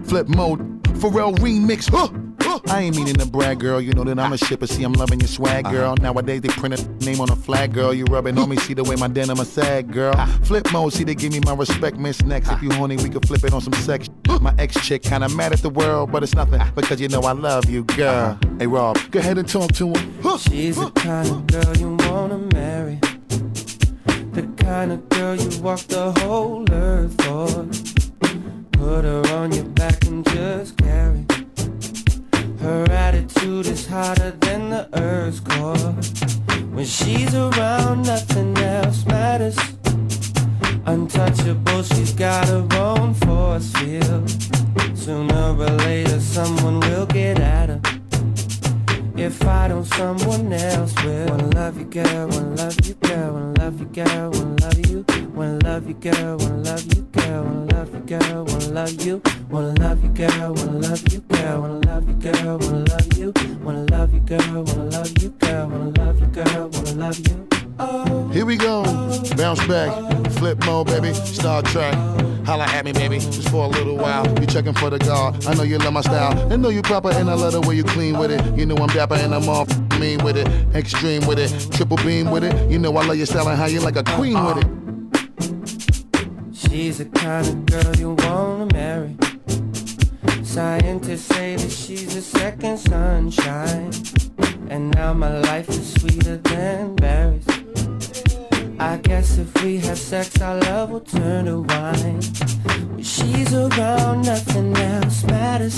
Flip mode, Pharrell remix, huh? I ain't meaning to brag, girl. You know that I'm a shipper. See, I'm loving your swag, girl. Nowadays, they print a name on a flag, girl. You rubbing on me, see the way my denim is sag, girl. Flip mode, see, they give me my respect, Miss Next. If you horny, we can flip it on some sex. My ex-chick kinda mad at the world, but it's nothing because you know I love you, girl. Hey, Rob, go ahead and talk to him. She's the kind of girl you wanna marry. The kind of girl you walk the whole earth for. Put her on your back and just carry. Her attitude is hotter than the earth's core. When she's around, nothing else matters. Untouchable, she's got her own force field. Sooner or later, someone will get at her. If I don't, someone else will. Wanna love you, girl, wanna love you, girl, wanna love you, girl, wanna love you. Wanna love you, girl, wanna love you, girl, wanna love you, girl, wanna love you. Wanna love you, girl, wanna love you, girl, wanna love you, girl, wanna love you. Wanna love you, girl, wanna love you, girl, wanna love you, girl, wanna love you. Here we go, bounce back, flip mode, baby, Star Trek. Holla at me, baby, just for a little while. You checking for the guard, I know you love my style. I know you proper and I love the way you clean with it. You know I'm dapper and I'm all mean with it. Extreme with it, triple beam with it. You know I love your style and how you like a queen with it. She's the kind of girl you wanna marry. Scientists say that she's a second sunshine. And now my life is sweeter than berries. I guess if we have sex, our love will turn to wine. When she's around, nothing else matters.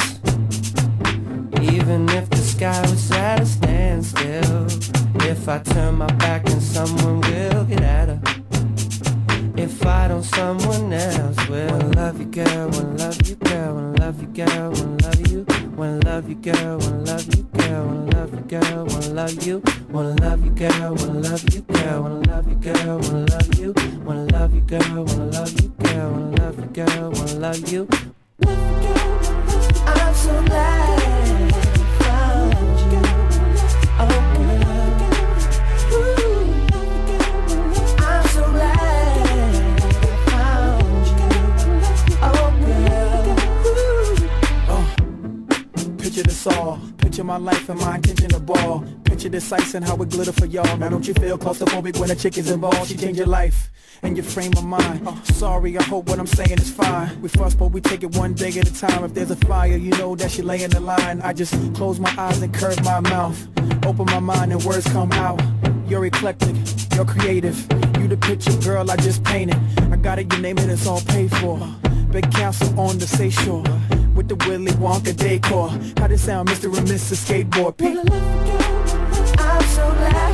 Even if the sky was at a standstill. If I turn my back, then someone will get at her. If I don't, someone else will. Wanna love you, girl, wanna love you, girl, wanna love you, girl, wanna love you. Wanna love you, girl, wanna love you, girl, wanna love you, girl, wanna love you. Wanna love you, girl, wanna love you, girl, wanna love you, girl, wanna love you. Wanna love you, girl, wanna love you, girl, wanna love you, girl, wanna love you. I'm so glad I found you. Oh, girl. Ooh. I'm so glad I found you. Oh, girl. Picture this all. Picture my life and my intention to ball. Picture this ice and how it glitter for y'all. Now don't you feel claustrophobic when a chick is involved? She change your life and your frame of mind. Sorry, I hope what I'm saying is fine. We fuss, but we take it one day at a time. If there's a fire, you know that she lay in the line. I just close my eyes and curve my mouth. Open my mind and words come out. You're eclectic, you're creative. You the picture, girl, I just painted. I got it, you name it, it's all paid for. Big castle on the seashore with the Willy Wonka decor. How this sound, Mr. and Mrs. Skateboard? I'm so glad